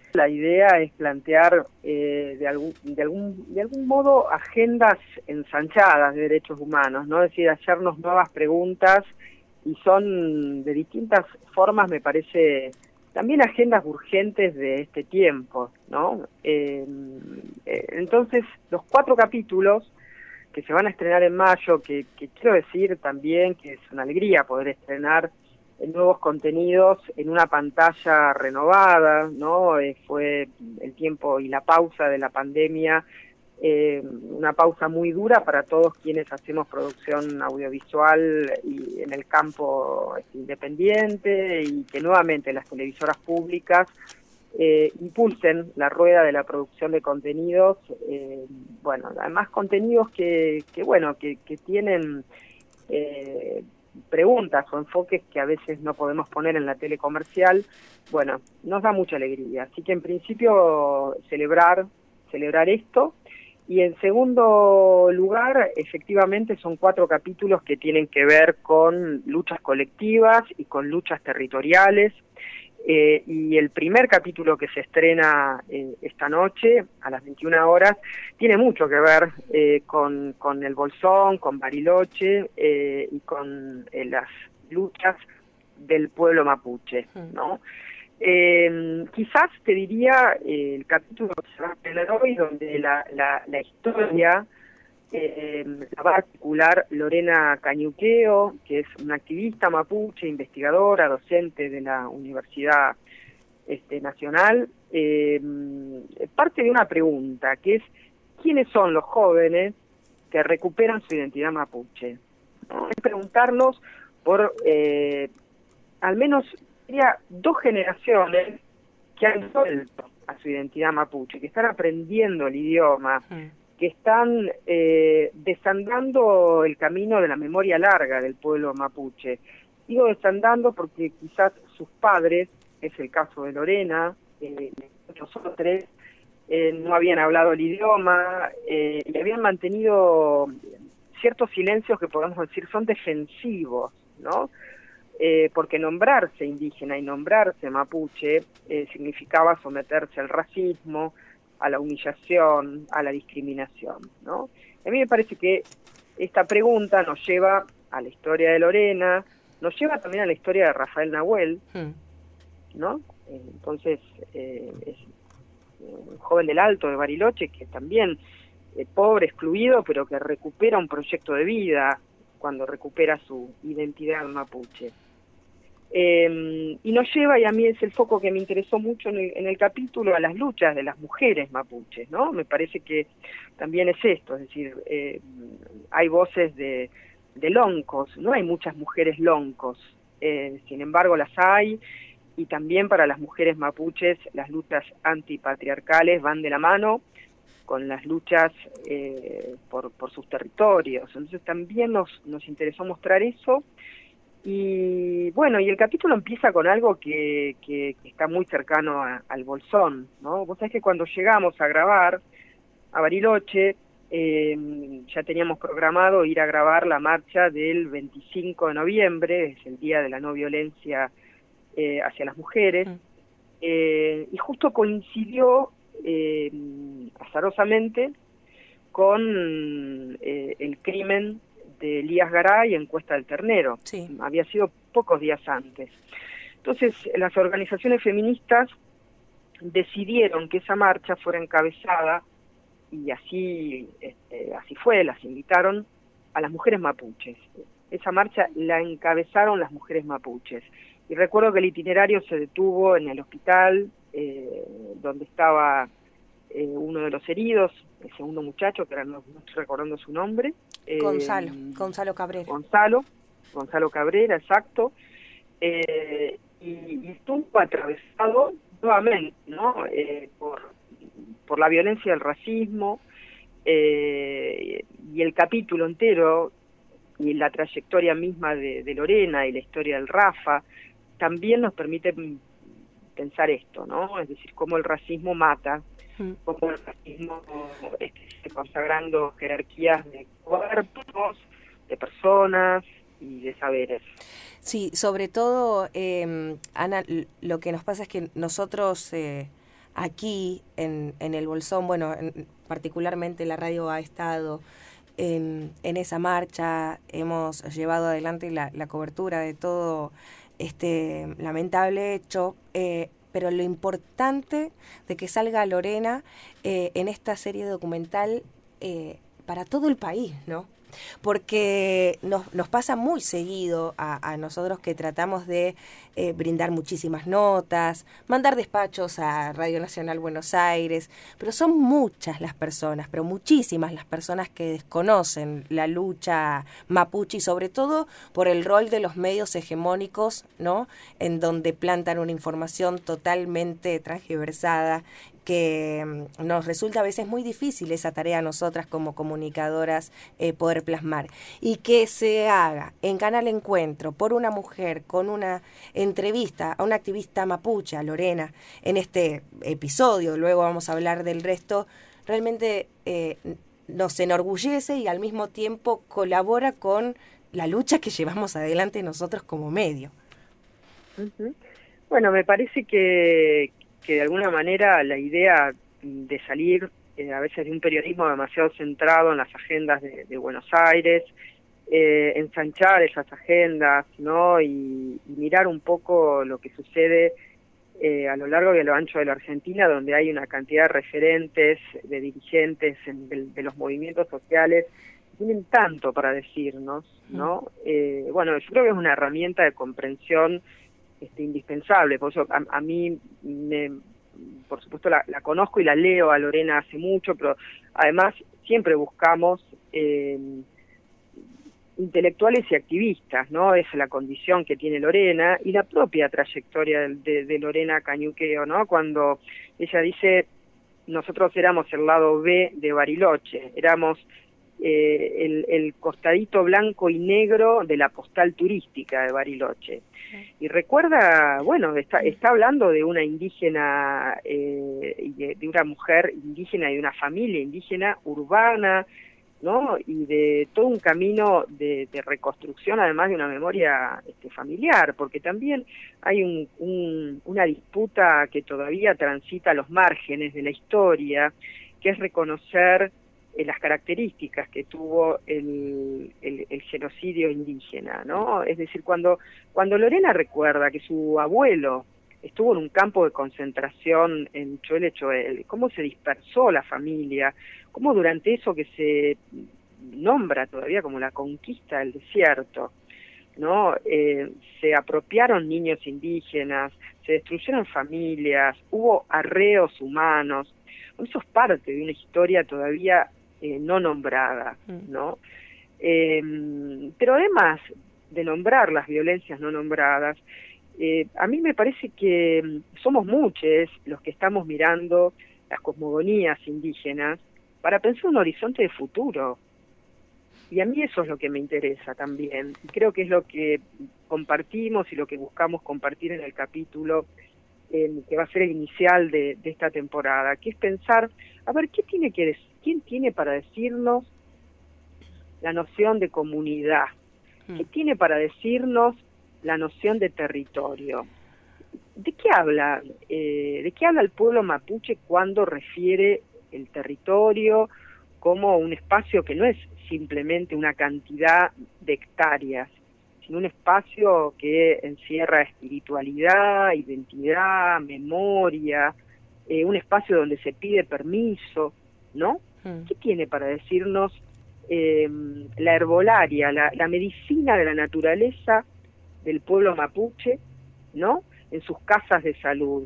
La idea es plantear de algún modo agendas ensanchadas de derechos humanos, ¿no? Es decir, hacernos nuevas preguntas, y son de distintas formas, me parece, también agendas urgentes de este tiempo, ¿no? Entonces, los 4 capítulos que se van a estrenar en mayo, que quiero decir también que es una alegría poder estrenar nuevos contenidos en una pantalla renovada, ¿no? Fue el tiempo y la pausa de la pandemia, una pausa muy dura para todos quienes hacemos producción audiovisual y en el campo independiente, y que nuevamente las televisoras públicas impulsen la rueda de la producción de contenidos, bueno, además contenidos que tienen preguntas o enfoques que a veces no podemos poner en la tele comercial. Bueno, nos da mucha alegría. Así que en principio celebrar esto. Y en segundo lugar, efectivamente son 4 capítulos que tienen que ver con luchas colectivas y con luchas territoriales. Y el primer capítulo que se estrena esta noche a las 21 horas tiene mucho que ver con el Bolsón, con Bariloche y con las luchas del pueblo mapuche, ¿no? Quizás te diría el capítulo que se va a estrenar hoy, donde la historia la va a articular Lorena Cañuqueo, que es una activista mapuche, investigadora, docente de la Universidad Nacional. Parte de una pregunta, que es: ¿quiénes son los jóvenes que recuperan su identidad mapuche? ¿No? Es preguntarnos por al menos 2 generaciones que han vuelto a su identidad mapuche, que están aprendiendo el idioma, que están desandando el camino de la memoria larga del pueblo mapuche. Digo desandando porque quizás sus padres, es el caso de Lorena, nosotros no habían hablado el idioma y habían mantenido ciertos silencios que podemos decir son defensivos, ¿no? Porque nombrarse indígena y nombrarse mapuche significaba someterse al racismo, a la humillación, a la discriminación, ¿no? A mí me parece que esta pregunta nos lleva a la historia de Lorena, nos lleva también a la historia de Rafael Nahuel, ¿no? Entonces, es un joven del Alto de Bariloche que también, pobre, excluido, pero que recupera un proyecto de vida cuando recupera su identidad mapuche. Y nos lleva, y a mí es el foco que me interesó mucho en el capítulo, a las luchas de las mujeres mapuches, ¿no? Me parece que también es esto, es decir, hay voces de loncos, no hay muchas mujeres loncos, sin embargo las hay, y también para las mujeres mapuches las luchas antipatriarcales van de la mano con las luchas por sus territorios. Entonces también nos interesó mostrar eso. Y bueno, y el capítulo empieza con algo que está muy cercano al Bolsón, ¿no? Vos sabés que cuando llegamos a grabar a Bariloche, ya teníamos programado ir a grabar la marcha del 25 de noviembre, es el Día de la No Violencia hacia las Mujeres, y justo coincidió azarosamente con el crimen de Elías Garay en Cuesta del Ternero. Sí. Había sido pocos días antes. Entonces, las organizaciones feministas decidieron que esa marcha fuera encabezada, y así fue, las invitaron a las mujeres mapuches. Esa marcha la encabezaron las mujeres mapuches. Y recuerdo que el itinerario se detuvo en el hospital, donde estaba uno de los heridos, el segundo muchacho, que ahora no estoy recordando su nombre. Gonzalo Cabrera. Gonzalo Cabrera, exacto. Y estuvo atravesado nuevamente, ¿no? Por la violencia del racismo, y el capítulo entero y la trayectoria misma de Lorena y la historia del Rafa también nos permite pensar esto, ¿no? Es decir, cómo el racismo mata, cómo el racismo se consagrando jerarquías de cuerpos, de personas y de saberes. Sí, sobre todo, Ana, lo que nos pasa es que nosotros aquí en el Bolsón, bueno, particularmente la radio ha estado en esa marcha, hemos llevado adelante la cobertura de todo este lamentable hecho, pero lo importante de que salga Lorena en esta serie documental para todo el país, ¿no? Porque nos pasa muy seguido a nosotros que tratamos de brindar muchísimas notas, mandar despachos a Radio Nacional Buenos Aires, pero son muchas las personas, pero muchísimas las personas que desconocen la lucha mapuche y sobre todo por el rol de los medios hegemónicos, ¿no? En donde plantan una información totalmente transgiversada que nos resulta a veces muy difícil esa tarea a nosotras como comunicadoras poder plasmar. Y que se haga en Canal Encuentro por una mujer con una entrevista a una activista mapuche, a Lorena, en este episodio, luego vamos a hablar del resto, realmente nos enorgullece y al mismo tiempo colabora con la lucha que llevamos adelante nosotros como medio. Uh-huh. Bueno, me parece que de alguna manera la idea de salir a veces de un periodismo demasiado centrado en las agendas de Buenos Aires, ensanchar esas agendas, ¿no? Y mirar un poco lo que sucede a lo largo y a lo ancho de la Argentina, donde hay una cantidad de referentes, de dirigentes de los movimientos sociales, que tienen tanto para decirnos, ¿no? Bueno, yo creo que es una herramienta de comprensión indispensable. Por eso a mí, por supuesto, la conozco y la leo a Lorena hace mucho, pero además siempre buscamos intelectuales y activistas, ¿no? Es la condición que tiene Lorena y la propia trayectoria de Lorena Cañuqueo, ¿no? Cuando ella dice, nosotros éramos el lado B de Bariloche, éramos el costadito blanco y negro de la postal turística de Bariloche. Y recuerda, bueno, está hablando de una indígena, y de una mujer indígena y de una familia indígena urbana, ¿no? Y de todo un camino de reconstrucción, además de una memoria familiar, porque también hay una disputa que todavía transita a los márgenes de la historia, que es reconocer las características que tuvo el genocidio indígena, ¿no? Es decir, cuando Lorena recuerda que su abuelo estuvo en un campo de concentración en Choel Choel, cómo se dispersó la familia, cómo durante eso que se nombra todavía como la conquista del desierto, ¿no? Se apropiaron niños indígenas, se destruyeron familias, hubo arreos humanos. Eso es parte de una historia todavía no nombrada, ¿no? Pero además de nombrar las violencias no nombradas, a mí me parece que somos muchos los que estamos mirando las cosmogonías indígenas para pensar un horizonte de futuro. Y a mí eso es lo que me interesa también. Y creo que es lo que compartimos y lo que buscamos compartir en el capítulo que va a ser el inicial de esta temporada, que es pensar, a ver, ¿quién tiene para decirnos la noción de comunidad? ¿Qué tiene para decirnos la noción de territorio? ¿De qué habla? ¿De qué habla el pueblo mapuche cuando refiere el territorio como un espacio que no es simplemente una cantidad de hectáreas, sino un espacio que encierra espiritualidad, identidad, memoria, un espacio donde se pide permiso, ¿no? ¿Qué tiene para decirnos la herbolaria, la medicina de la naturaleza del pueblo mapuche, ¿no? En sus casas de salud?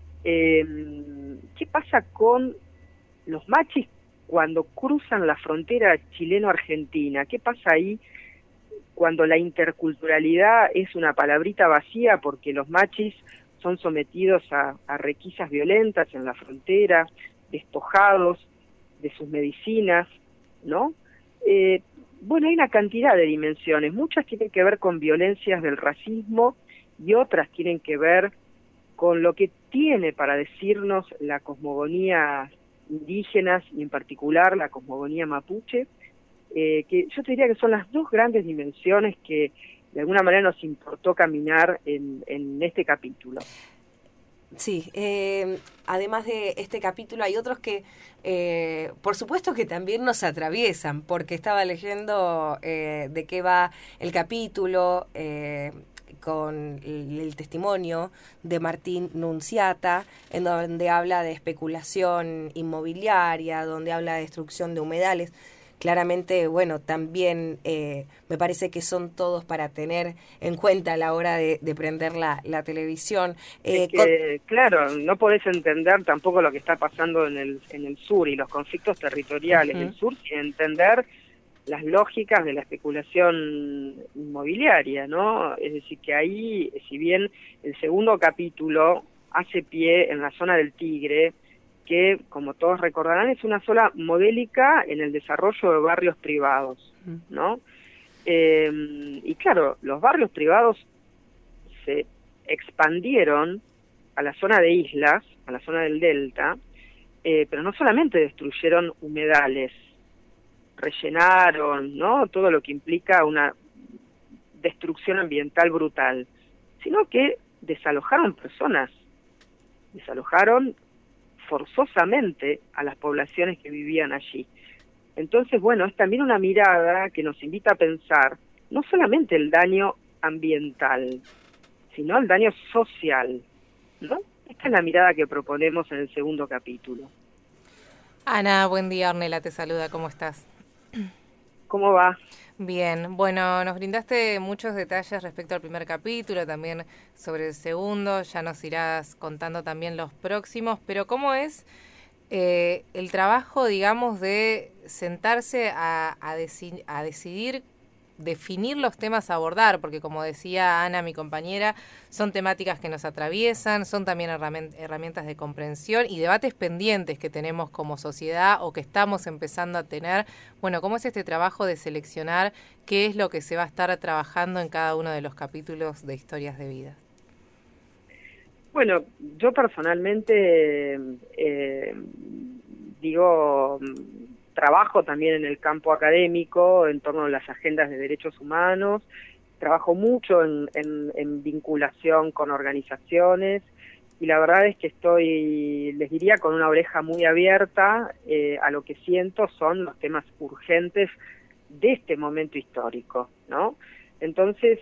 ¿Qué pasa con los machis cuando cruzan la frontera chileno-argentina? ¿Qué pasa ahí cuando la interculturalidad es una palabrita vacía porque los machis son sometidos a requisas violentas en la frontera, despojados de sus medicinas, ¿no? Bueno, hay una cantidad de dimensiones, muchas tienen que ver con violencias del racismo y otras tienen que ver con lo que tiene para decirnos la cosmogonía indígenas y en particular la cosmogonía mapuche, que yo te diría que son las dos grandes dimensiones que de alguna manera nos importó caminar en este capítulo. Sí, además de este capítulo hay otros que, por supuesto que también nos atraviesan, porque estaba leyendo de qué va el capítulo, con el testimonio de Martín Nunziata, en donde habla de especulación inmobiliaria, donde habla de destrucción de humedales. Claramente, bueno, también me parece que son todos para tener en cuenta a la hora de prender la televisión. Es que, claro, no podés entender tampoco lo que está pasando en el sur y los conflictos territoriales del sur sin entender las lógicas de la especulación inmobiliaria, ¿no? Es decir, que ahí, si bien el segundo capítulo hace pie en la zona del Tigre, que, como todos recordarán, es una zona modélica en el desarrollo de barrios privados, ¿no? Y claro, los barrios privados se expandieron a la zona de islas, a la zona del delta, pero no solamente destruyeron humedales, rellenaron, ¿no?, todo lo que implica una destrucción ambiental brutal, sino que desalojaron personas, desalojaron forzosamente a las poblaciones que vivían allí. Entonces, bueno, es también una mirada que nos invita a pensar no solamente el daño ambiental, sino el daño social, ¿no? Esta es la mirada que proponemos en el segundo capítulo. Ana, buen día. Ornella te saluda, ¿cómo estás? ¿Cómo va? Bien, bueno, nos brindaste muchos detalles respecto al primer capítulo, también sobre el segundo, ya nos irás contando también los próximos, pero ¿cómo es el trabajo, digamos, de sentarse a decidir, definir los temas a abordar? Porque como decía Ana, mi compañera, son temáticas que nos atraviesan, son también herramientas de comprensión y debates pendientes que tenemos como sociedad o que estamos empezando a tener. Bueno, ¿cómo es este trabajo de seleccionar qué es lo que se va a estar trabajando en cada uno de los capítulos de Historias de Vida? Bueno, yo personalmente trabajo también en el campo académico en torno a las agendas de derechos humanos, trabajo mucho en vinculación con organizaciones y la verdad es que estoy, les diría, con una oreja muy abierta a lo que siento son los temas urgentes de este momento histórico, ¿no? Entonces,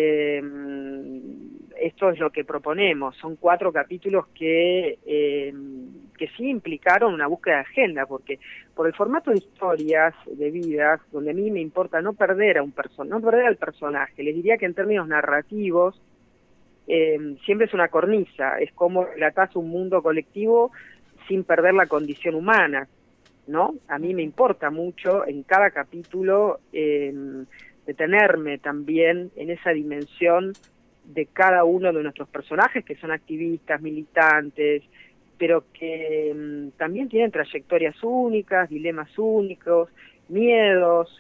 esto es lo que proponemos. Son 4 capítulos que sí implicaron una búsqueda de agenda, porque por el formato de historias, de vidas, donde a mí me importa no perder a no perder al personaje, les diría que en términos narrativos siempre es una cornisa, es como relatás un mundo colectivo sin perder la condición humana, ¿no? A mí me importa mucho en cada capítulo detenerme también en esa dimensión de cada uno de nuestros personajes, que son activistas, militantes, pero que también tienen trayectorias únicas, dilemas únicos, miedos,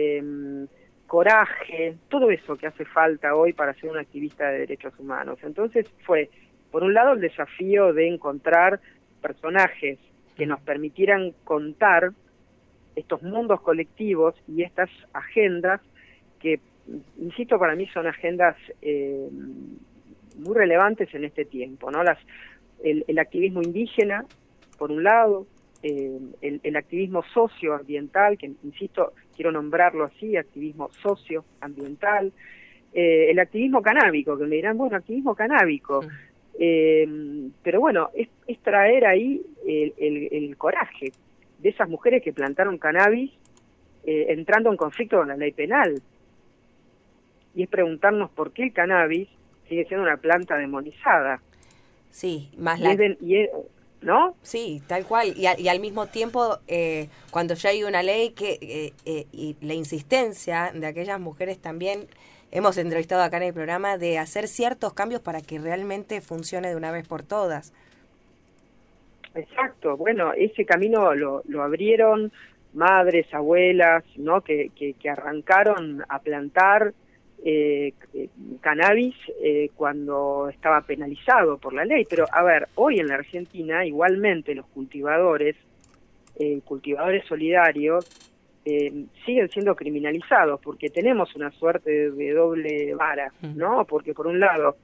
coraje, todo eso que hace falta hoy para ser un activista de derechos humanos. Entonces fue, por un lado, el desafío de encontrar personajes que nos permitieran contar estos mundos colectivos y estas agendas que, insisto, para mí son agendas muy relevantes en este tiempo, ¿no? El activismo indígena, por un lado, el activismo socioambiental, que, insisto, quiero nombrarlo así, activismo socioambiental, el activismo canábico, que me dirán, bueno, activismo canábico, pero bueno, es traer ahí el coraje de esas mujeres que plantaron cannabis entrando en conflicto con la ley penal. Y es preguntarnos por qué el cannabis sigue siendo una planta demonizada. Sí, más ¿no? Sí, tal cual. Y al mismo tiempo, cuando ya hay una ley que y la insistencia de aquellas mujeres también, hemos entrevistado acá en el programa, de hacer ciertos cambios para que realmente funcione de una vez por todas. Exacto. Bueno, ese camino lo abrieron madres, abuelas, ¿no? Que arrancaron a plantar cannabis cuando estaba penalizado por la ley. Pero, a ver, hoy en la Argentina, igualmente los cultivadores solidarios, siguen siendo criminalizados, porque tenemos una suerte de doble vara, ¿no? Porque por un lado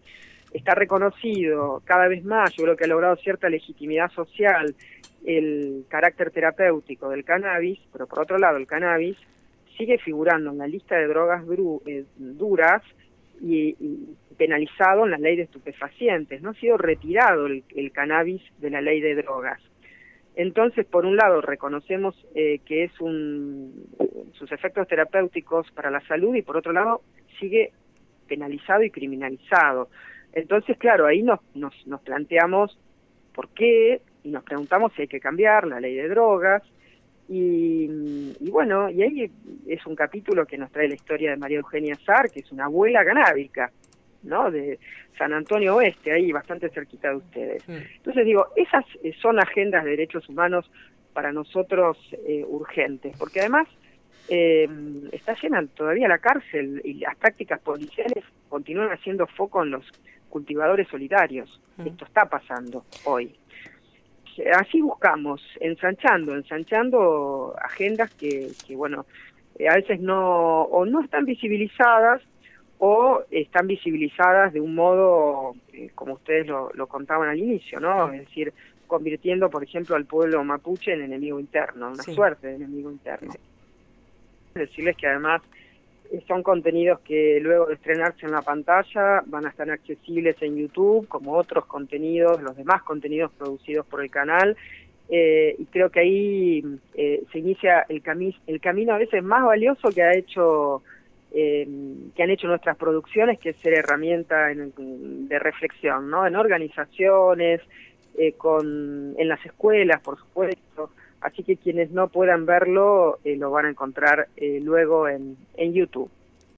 está reconocido cada vez más, yo creo que ha logrado cierta legitimidad social el carácter terapéutico del cannabis, pero por otro lado el cannabis sigue figurando en la lista de drogas duras y penalizado en la ley de estupefacientes. No ha sido retirado el cannabis de la ley de drogas. Entonces, por un lado, reconocemos que es sus efectos terapéuticos para la salud, y por otro lado, sigue penalizado y criminalizado. Entonces, claro, ahí nos planteamos por qué, y nos preguntamos si hay que cambiar la ley de drogas, y bueno, y ahí es un capítulo que nos trae la historia de María Eugenia Sarr, que es una abuela canábica, ¿no? De San Antonio Oeste, ahí bastante cerquita de ustedes. Entonces digo, esas son agendas de derechos humanos para nosotros urgentes, porque además está llena todavía la cárcel y las prácticas policiales continúan haciendo foco en los cultivadores solitarios. Esto está pasando hoy. Así buscamos, ensanchando agendas que bueno, a veces no están visibilizadas, o están visibilizadas de un modo, como ustedes lo contaban al inicio, ¿no? Es decir, convirtiendo, por ejemplo, al pueblo mapuche en enemigo interno, una suerte de enemigo interno. Decirles que además son contenidos que luego de estrenarse en la pantalla van a estar accesibles en YouTube, como otros contenidos, los demás contenidos producidos por el canal, y creo que ahí se inicia el camino a veces más valioso que han hecho nuestras producciones, que es ser herramienta de reflexión, ¿no? En organizaciones, en las escuelas, por supuesto. Así que quienes no puedan verlo lo van a encontrar luego en YouTube.